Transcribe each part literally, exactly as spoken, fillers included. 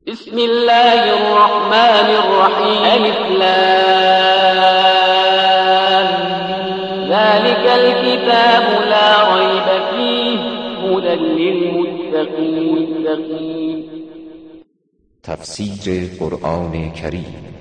بسم الله الرحمن الرحیم الف لام ذلك الكتاب لا ريب فيه هدى للمتقين. تفسیر قرآن کریم.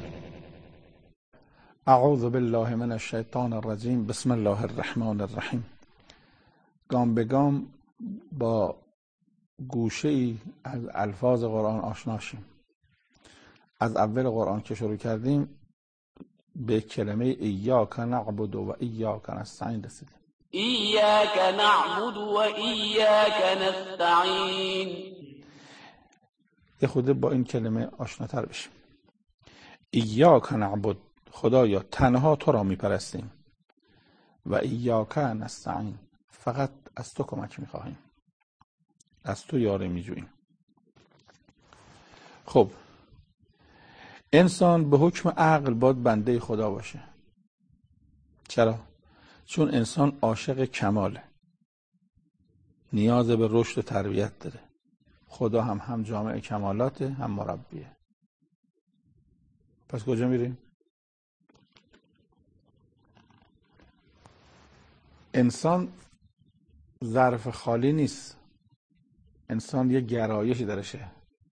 اعوذ بالله من الشیطان الرجیم. بسم الله الرحمن الرحیم. گام به گام با گوشه ای از الفاظ قرآن آشنا شیم. از اول قرآن که شروع کردیم به کلمه ایاک نعبد و ایاک نستعین رسیدیم. ایاک نعبد و ایاک نستعین. یه خود با این کلمه آشناتر بشیم. ایاک نعبد، خدایا تنها تو را میپرستیم، و ایاک نستعین، فقط از تو کمک میخواهیم، از تو یاری میجوییم. خب انسان به حکم عقل باید بنده خدا باشه. چرا؟ چون انسان عاشق کماله، نیاز به رشد و تربیت داره. خدا هم هم جامع کمالاته هم مربیه. پس کجا میریم؟ انسان ظرف خالی نیست. انسان یه گرایشی درشه.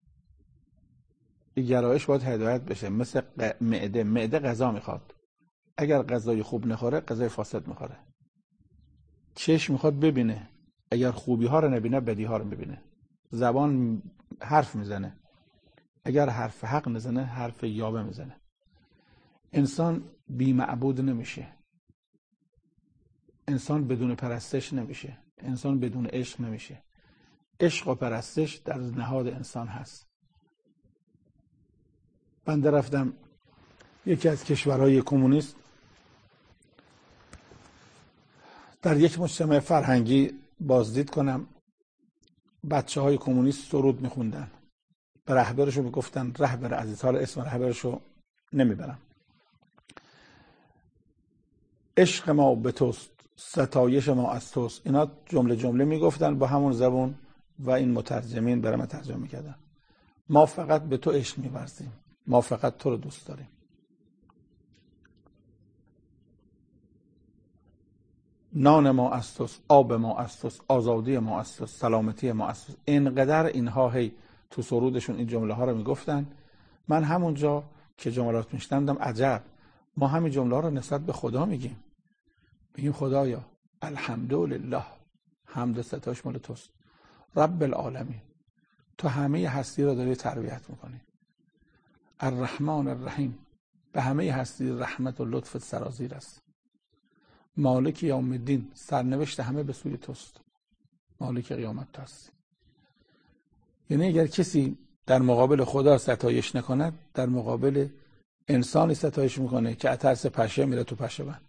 این گرایش باید هدایت بشه. مثل معده معده غذا میخواد. اگر غذای خوب نخوره غذای فاسد میخوره. چشم میخواد ببینه، اگر خوبی ها رو نبینه بدی ها رو ببینه. زبان حرف میزنه، اگر حرف حق نزنه حرف یابه میزنه. انسان بی معبود نمیشه. انسان بدون پرستش نمیشه. انسان بدون عشق نمیشه. عشق و پرستش در نهاد انسان هست. بنده رفتم یکی از کشورهای کمونیست، در یک مجتمع فرهنگی بازدید کنم. بچه های کمونیست سرود میخوندن، به رهبرشو میگفتن رهبر عزیز. حالا اسم رهبرشو نمیبرم. عشق ما به توست، ستایش ما از توست. اینا جمله جمله میگفتن با همون زبون و این مترجمین برام ترجمه میکردن. ما فقط به تو عشق میورزیم، ما فقط تو رو دوست داریم. نان ما از توست، آب ما از توست، آزادی ما از توست، سلامتی ما از توست. اینقدر اینها هی تو سرودشون این جمله ها رو میگفتن. من همونجا که جملات میشنیدم عجب، ما همین جمله ها رو نسبت به خدا میگیم. میگیم خدایا الحمدلله، حمد و ستایش مال توست، رب العالمین، تو همه هستی رو داری تربیت میکنی. الرحمن الرحیم، به همه هستی رحمت و لطفت سرازیر است. مالک یوم الدین، سرنوشت همه به سوی توست، مالک قیامت تو هستی. یعنی اگر کسی در مقابل خدا ستایش نکند، در مقابل انسانی ستایش میکنه که اترس پشه میره تو پشه بند.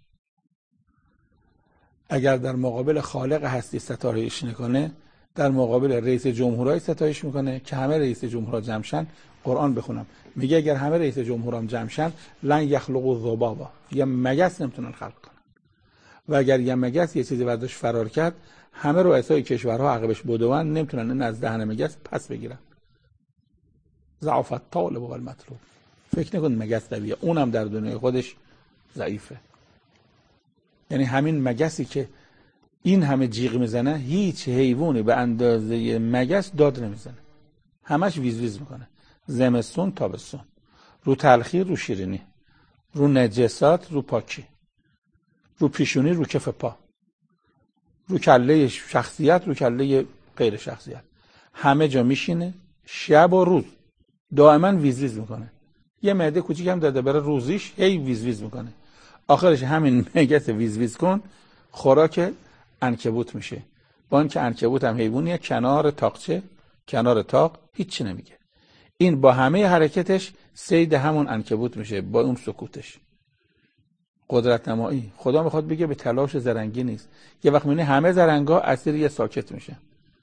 اگر در مقابل خالق هستی ستایش نکنه، در مقابل رئیس جمهورای ستایش میکنه که همه رئیس جمهورها جمعشن. قرآن بخونم میگه اگر همه رئیس جمهورام جمعشن لن یخلقوا ذبابا، یه مگس نمیتونن خلق کنن. و اگر یه مگس یه چیزی برداشت فرار کرد، همه رؤسای کشورها عقبش بدون نمیتونن این از دهن مگس پس بگیرن. ضعف الطالب و المطلوب. فکر نکن مگس قویه، اونم در دنیای خودش ضعیفه. یعنی همین مگسی که این همه جیغ میزنه، هیچ حیوانی به اندازه مگس داد نمیزنه. همش ویز ویز میکنه. زمستون تابستون، رو تلخی رو شیرینی، رو نجسات رو پاکی، رو پیشونی رو کف پا، رو کله شخصیت رو کله غیر شخصیت. همه جا میشینه شب و روز دائما ویز ویز میکنه. یه معده کوچیک هم داده برای روزیش، هی ویز ویز میکنه. آخرش همین مگس ویز ویز کن خوراک عنکبوت میشه. با اینکه عنکبوت هم حیوانیه، کنار تاقچه کنار تاق هیچی نمیگه. این با همه حرکتش صید همون عنکبوت میشه، با اون سکوتش. قدرت نمایی. خدا میخواد بگه به تلاش زرنگی نیست. یه وقت میبینی همه زرنگا اسیر یه ساکت میشه.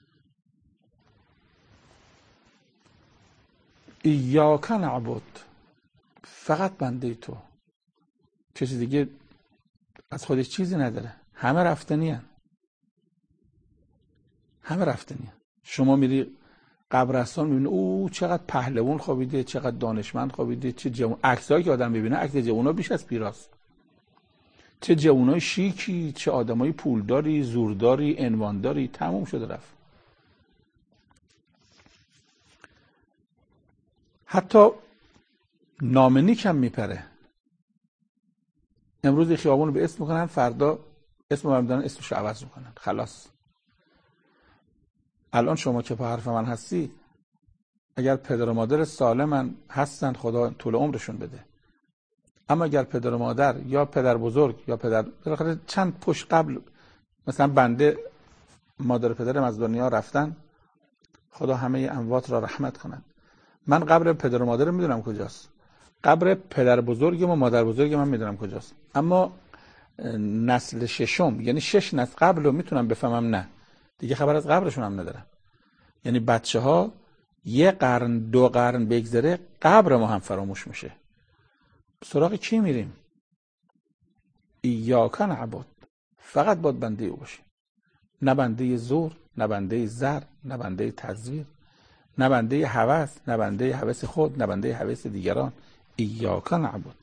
ایاک نعبد، فقط بنده تو، کسی دیگه از خودش چیزی نداره. همه رفتنی هن. همه رفتنی هن. شما میری قبرستان میبینه او چقدر پهلوان خوابیده، چقدر دانشمند خوابیده، چه جوان. عکسایی که آدم ببینه عکس جوونا بیش از پیراست. چه جوانای شیکی، چه آدمای پولداری، زورداری، عنوانداری، تموم شده رفت. حتی نام نیک هم میپره. امروز خیابون رو به اسم میکنن، فردا اسم رو میدونن اسمش رو عوض میکنن. خلاص. الان شما که په حرف من هستی، اگر پدر و مادر سالمن هستن خدا طول عمرشون بده، اما اگر پدر و مادر یا پدر بزرگ یا پدر بالاخره چند پشت قبل مثلا بنده مادر و پدرم از دنیا رفتن، خدا همه اموات را رحمت کنند. من قبر پدر و مادرم میدونم کجاست، قبر پدر بزرگم و مادر بزرگم من میدونم کجاست، اما نسل ششم یعنی شش نسل قبل رو میتونم بفهمم، نه دیگه خبر از قبرشون هم ندارم. یعنی بچه ها یه قرن دو قرن بگذره قبر ما هم فراموش میشه. سراغ کی میریم؟ ایاک نعبد، فقط باید بنده او باشیم، نه بنده زور، نه بنده زر، نه بنده تزویر، نه بنده هوس، نه بنده هوس خود، نه بنده هوس دیگران. ایاک نعبد.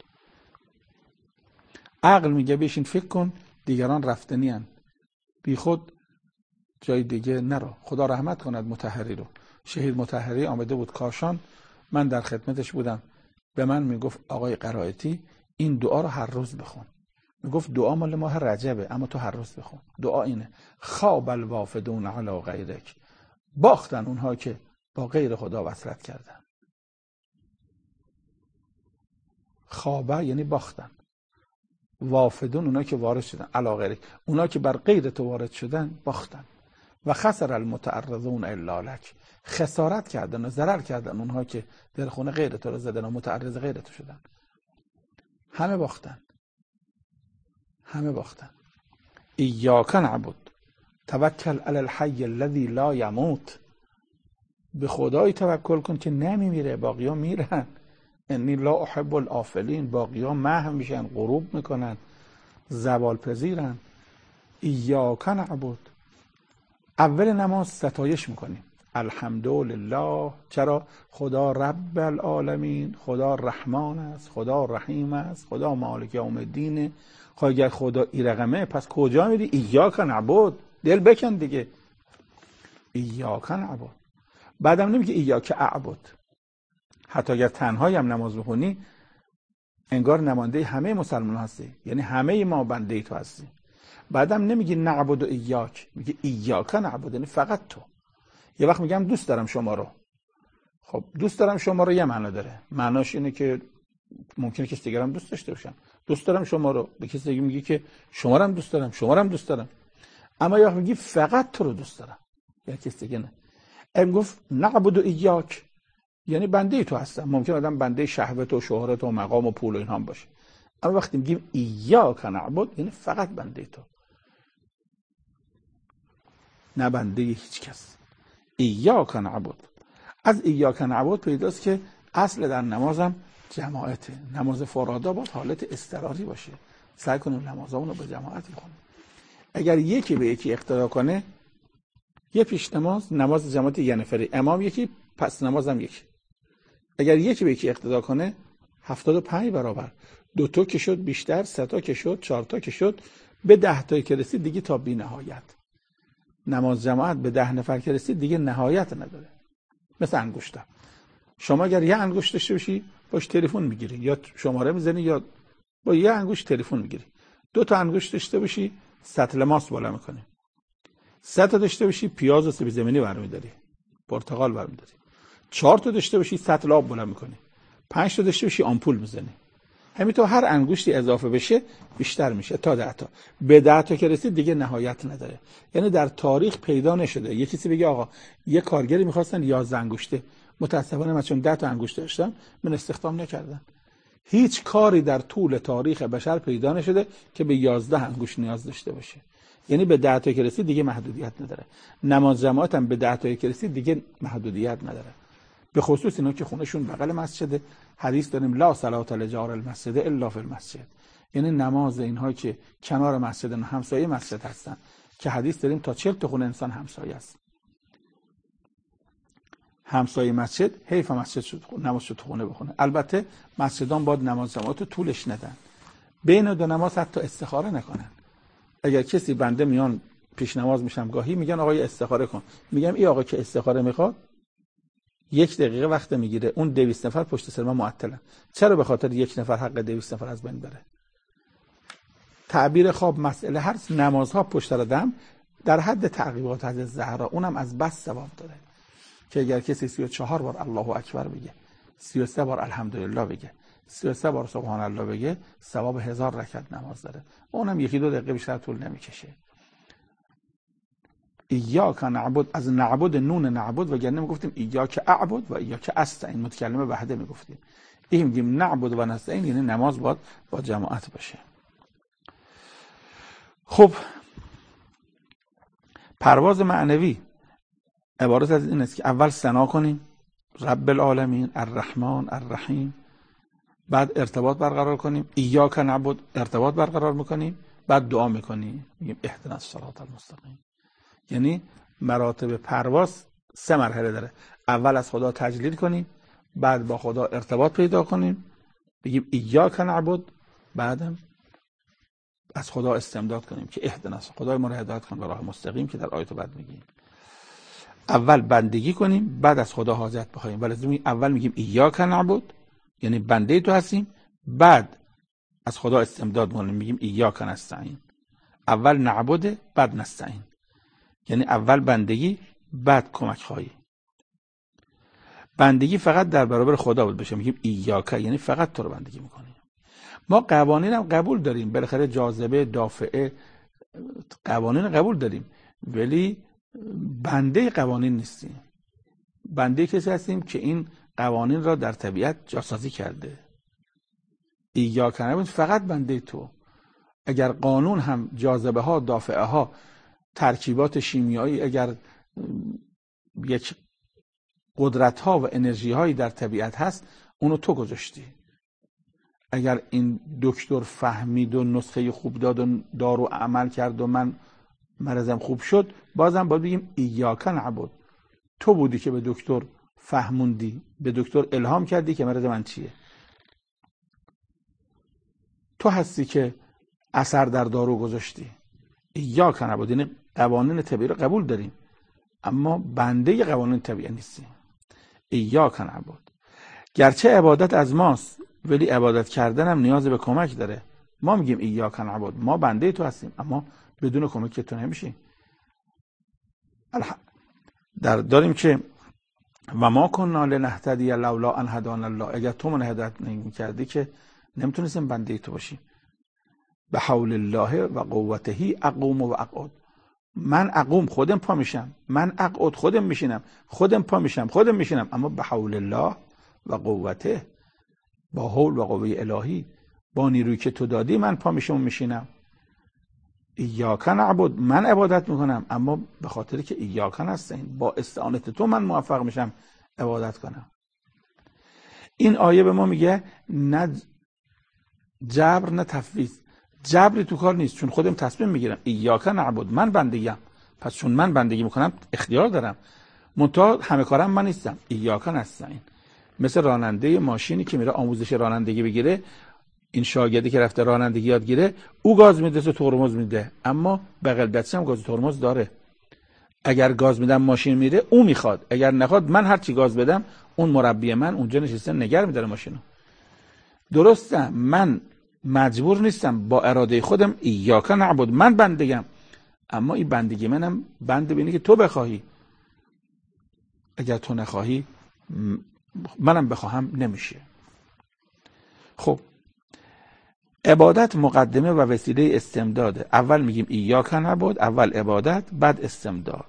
عقل میگه بشین فکر کن، دیگران رفتنی هن، بی خود جای دیگه نرو. خدا رحمت کند مطهری رو. شهید مطهری آمده بود کاشان، من در خدمتش بودم، به من میگفت آقای قرائتی این دعا رو هر روز بخون. میگفت دعا مال ماه رجبه اما تو هر روز بخون. دعا اینه: خواب الوافدون علی غیرک، باختن اونها که با غیر خدا وصلت کردن. خوابه یعنی باختن، وافدون اونا که وارد شدن، علی غیرک اونا که بر غیر تو وارد شدن باختن. و خسر المتعرضون الا لک، خسارت کردن و ضرر کردن اونها که در خونه غیر تو رو زدن و متعرض غیر تو شدن. همه باختن، همه باختن. ایاک نعبد، توکل علی الحی الذی لا یموت، به خدای توکل کن که نمیمیره، باقیا میرن. انی لا احب الافلین، باقیا محو میشن، غروب میکنن، زوال پذیرن. ایاک نعبد، اول نماز ستایش میکنیم، الحمدلله. چرا؟ خدا رب العالمین، خدا رحمان است، خدا رحیم است، خدا مالک یوم الدین. خب اگر خدا این رقمه پس کجا میری؟ ایاک نعبد، دل بکن دیگه. ایاک نعبد. بعدم نمیگه ایاک اعبد. حتی اگر تنهایی هم نماز بخونی انگار نماینده همه مسلمان هستی، یعنی همه ما بنده تو هستی. بعدم نمیگی نعبد و ایاک، میگه ایاک نعبد، یعنی فقط تو. یه وقت میگم دوست دارم شما رو. خب دوست دارم شما رو یه معنا داره، معناش اینه که ممکنه کسی دیگه هم دوست داشته باشم. دوست دارم شما رو، به کسی دیگه میگی که شما رو هم دوست دارم، شما رو هم دوست دارم. اما یه وقت میگی فقط تو رو دوست دارم، یا کسی دیگه نه. ام گفت نعبد و ایاک یعنی بنده تو هستم. ممکن آدم بنده شهوت و شهرت و مقام و پول و اینها هم باشه، اما وقتی میگیم ایاک نعبد یعنی فقط بنده تو، نه بنده هیچ کس. ایاک نعبد. از ایاک نعبد پیداست که اصل در نمازم جماعته. نماز فرادا باید حالت اضطراری باشه. سعی کنیم نمازامون رو به جماعت بخونیم. اگر یکی به یکی اقتدا کنه، یه پیش نماز نماز جماعت یه نفری، امام یکی، پس نمازم یکی. اگر یکی به یکی اقتدا کنه هفتاد و پنج برابر، دو تا که شد بیشتر، سه تا که شد، چهار تا که شد، به ده تا که رسید دیگه تا بی نهایت. نماز جماعت به ده نفر که رسید دیگه نهایت نداره. مثل انگشتر، شما اگر یه انگشت داشته باشی باش تلفن میگیری یا شماره میزنی، یا با یه انگشت تلفن میگیری. دو تا انگشت داشته باشی سطل ماست بالا میکنی. سه تا داشته باشی پیاز و سیب زمینی برمی‌داری، پرتقال برمی‌داری. چهار تا داشته باشی سطل آب بالا میکنی. پنج تا داشته باشی آمپول میزنی. همینطور هر انگشتی اضافه بشه بیشتر میشه تا ده تا. به ده تا که رسید دیگه نهایت نداره. یعنی در تاریخ پیدا نشده یه کسی بگه آقا یه کارگری میخواستن یازده انگشته، متاسفانه من چون ده تا انگشت داشتم من استخدام نکردن. هیچ کاری در طول تاریخ بشر پیدا نشده که به یازده انگشت نیاز داشته باشه. یعنی به ده تا که رسید دیگه محدودیت نداره. نماز جماعت هم به ده تا که رسید دیگه محدودیت نداره. به خصوص اینا که خونشون بغل مسجده. حدیث داریم لا صلات لجار المسجد الا فی المسجد، یعنی نماز اینها که کنار مسجدن، همسایه مسجد هستن، که حدیث داریم تا چهل تا خونه انسان همسایه است. همسایه مسجد حیف مسجد شد نماز شد خونه بخونه. البته مسجدان باید نماز جماعت طولش ندن، بین دو نماز حتی استخاره نکنن. اگر کسی بنده میان پیش نماز میشم گاهی میگن آقای استخاره کن، میگم این آقا که استخاره میخواد یک دقیقه وقت میگیره، اون دویست نفر پشت سر من معطلن، چرا به خاطر یک نفر حق دویست نفر از بین بره؟ تعبیر خواب مسئله هر نمازها پشت سر آدم در حد تعقیبات حضرت زهرا، اونم از بس ثواب داره که اگر کسی سی و چهار بار الله اکبر بگه، سی و سه بار الحمدلله بگه، سی و سه بار سبحان الله بگه، ثواب هزار رکعت نماز داره. اونم یکی دو دقیقه بیشتر طول نمیکشه. ایاک نعبد، از نعبد نون نعبد، وگرنه میگفتیم ایاک اعبد و ایاک استعین، متکلم وحده میگفتیم. این میگیم نعبد و نستعین، یعنی نماز باید با جماعت باشه. خب پرواز معنوی عبارت از این است که اول ثنا کنیم رب العالمین الرحمن الرحیم، بعد ارتباط برقرار کنیم، ایاک نعبد ارتباط برقرار میکنیم، بعد دعا میکنیم میگیم اهدنا الصراط المستقیم. یعنی مراتب پرواز سه مرحله داره. اول از خدا تجلیل کنیم، بعد با خدا ارتباط پیدا کنیم بگیم ایاک نعبد، بعدم از خدا استمداد کنیم که اهدنا، خدای ما رو هدایت کن به راه مستقیم که در آیت بعد میگیم. اول بندگی کنیم، بعد از خدا حاجت بخوایم. ولی اول میگیم ایاک نعبد یعنی بنده تو هستیم، بعد از خدا استمداد کنیم میگیم ایاک نستعین. اول نعبد بعد نستعین، یعنی اول بندگی بعد کمک خواهی. بندگی فقط در برابر خدا بود بشه، میگیم ایاک یعنی فقط تو رو بندگی میکنیم. ما قوانین هم قبول داریم، بالاخره جاذبه، دافعه، قوانین قبول داریم، ولی بنده قوانین نیستیم. بنده کسی هستیم که این قوانین را در طبیعت جاسازی کرده. ایاک نعبد فقط بنده تو. اگر قانون هم جاذبه ها، دافعه ها، ترکیبات شیمیایی، اگر یک قدرت ها و انرژی هایی در طبیعت هست، اونو تو گذاشتی. اگر این دکتر فهمید و نسخه خوب داد و دارو عمل کرد و من مرضم خوب شد، بازم باید بگیم ایاک نعبد. تو بودی که به دکتر فهموندی، به دکتر الهام کردی که مرض من چیه. تو هستی که اثر در دارو گذاشتی. ایاک نعبد یعنی قوانین طبیعی رو قبول داریم، اما بنده قوانین طبیعی نیستیم. ایاک نعبد. گرچه عبادت از ماست، ولی عبادت کردن هم نیاز به کمک داره. ما میگیم ایاک نعبد، ما بنده تو هستیم، اما بدون کمک تو نمیشیم. در داریم که و ما کنا لنهتدی لولا ان هدانا الله، اگر تو من هدایت نمی‌کردی که نمیتونستیم بنده تو باشیم. به حول الله و قوته اقوم و اقعد. من اقوم خودم پا میشم، من اقعد خودم میشینم، خودم پا میشم خودم میشینم، اما به حول الله و قوته، با حول و قوه الهی، با نیرویی که تو دادی من پا میشم و میشینم. ایاک نعبد، من عبادت میکنم، اما به خاطر که ایاک نستعین، با استعانت تو من موفق میشم عبادت کنم. این آیه به ما میگه نه جبر نه تفویض. جبری تو کار نیست، چون خودم تصمیم میگیرم ایاک نعبد، من بندگیم، پس چون من بندگی میکنم اختیار دارم، منتها همه کارم من نیستم. ایاک نستعین مثل راننده ماشینی که میره آموزش رانندگی بگیره، این شاگردی که رفته رانندگی یاد گیره، او گاز میده تو ترمز میده، اما بغل دستش هم گاز ترمز داره. اگر گاز میدم ماشین میره، او میخواد، اگر نخواد من هر چی گاز بدم، اون مربی من اونجا نشسته نگار میداره ماشینو. درسته من مجبور نیستم، با اراده خودم ایاک نعبد، من بندگیم، اما این بندگی منم بنده بینی که تو بخواهی. اگر تو نخواهی منم بخواهم نمیشه. خب عبادت مقدمه و وسیله استمداده. اول میگیم ایاک نعبد، اول عبادت بعد استمداد.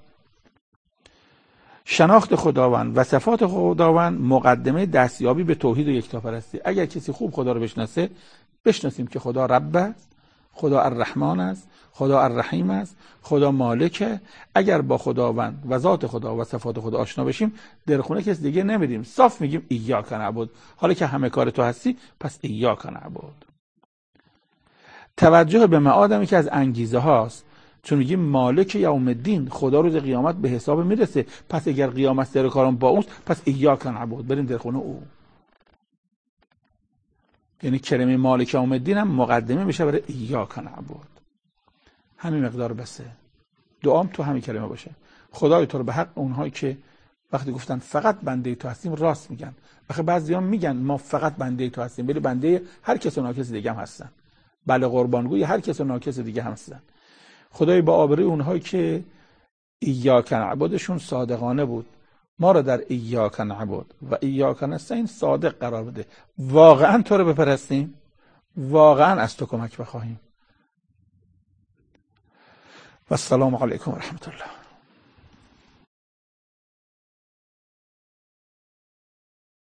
شناخت خداوند و صفات خداوند مقدمه دستیابی به توحید و یکتاپرستی. اگر کسی خوب خدا رو بشناسه، بشناسیم که خدا رب است، خدا الرحمن است، خدا الرحیم است، خدا مالکه. اگر با خداوند و ذات خدا و صفات خدا آشنا بشیم، در خونه کس دیگه نمیریم، صاف میگیم ایاک نعبد. حالا که همه کار تو هستی، پس ایاک نعبد. توجه به معادمی که از انگیزه هاست. چون میگیم مالک یوم الدین، خدا روز قیامت به حساب میرسه. پس اگر قیامت سر کارم با اوست، پس ایاک نعبد، بریم در خونه او. یعنی کلمه مالک یوم الدین هم مقدمه میشه برای ایاک نعبد. همین مقدار بسه. دعام تو همین کلمه باشه. خدای تو رو به حق اونهایی که وقتی گفتن فقط بنده تو هستیم راست میگن. آخه بعضیا میگن ما فقط بنده تو هستیم، ولی بنده هر کس و ناکس دیگه هم هستن. بله قربانگوی هر کس و ناکس دیگه هم هستن. خدای با آبروی اونهایی که ایاک نعبدشون صادقانه بود، ما رو در ایاک نعبد و ایاک نستعین صادق قرار بده. واقعا تو رو بپرستیم، واقعا از تو کمک بخواهیم. و السلام علیکم و رحمت الله.